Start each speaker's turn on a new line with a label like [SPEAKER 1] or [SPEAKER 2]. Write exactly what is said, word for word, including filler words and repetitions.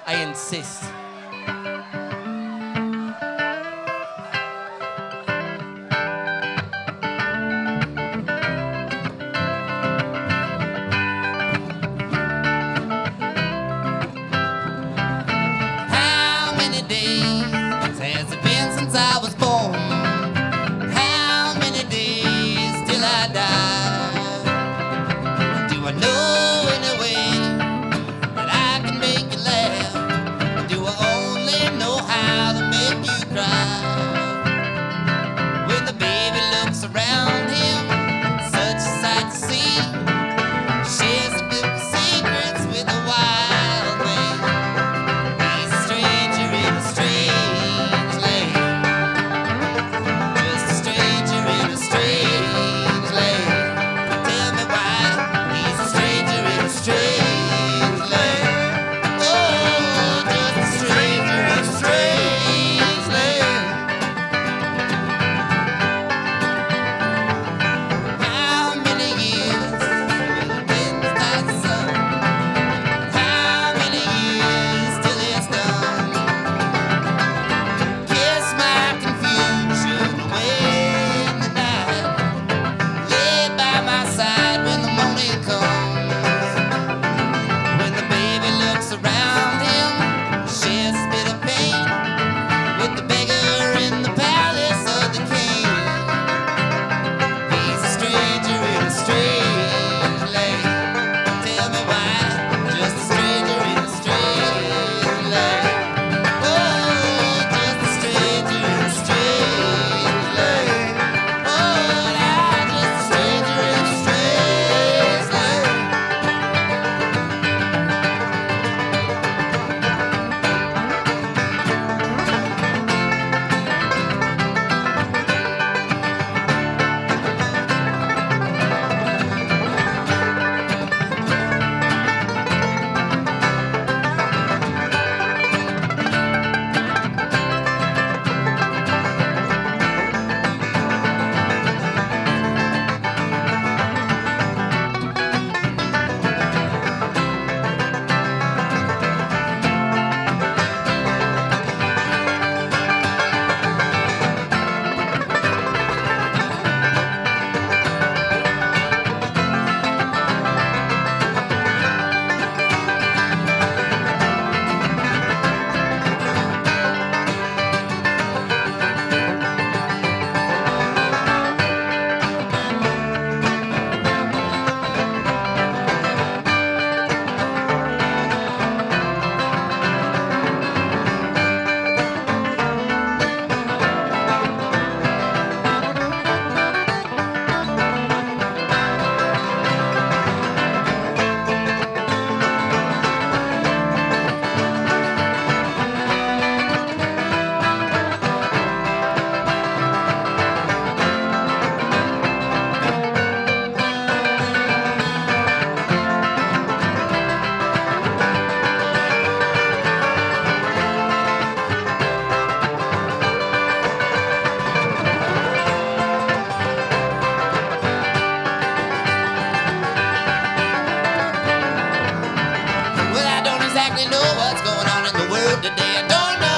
[SPEAKER 1] I insist. How many days has it been since I was born? How many days till I die? Do I know any way that I can make you laugh? Do I only know how to make you cry? When the baby looks around him, such a sight to see, shares a bit of secrets with a wild man. He's a stranger in a strange land, just a stranger in a strange land. Tell me why he's a stranger in a strange land. Oh, just a stranger in a strange land. How many years will it been without the sun? How many years till it's done? Kiss my confusion away in the night. Lay by my side when the morning comes. When the baby looks around him, shares a bit of pain with the beggar in the palace of the king. He's a stranger in a strange land. Tell me why, just a stranger in a strange land. Oh, just a stranger in a strange land. Oh, I'm just a stranger in a strange land. Well, I don't exactly know what's going on in the world today. I don't know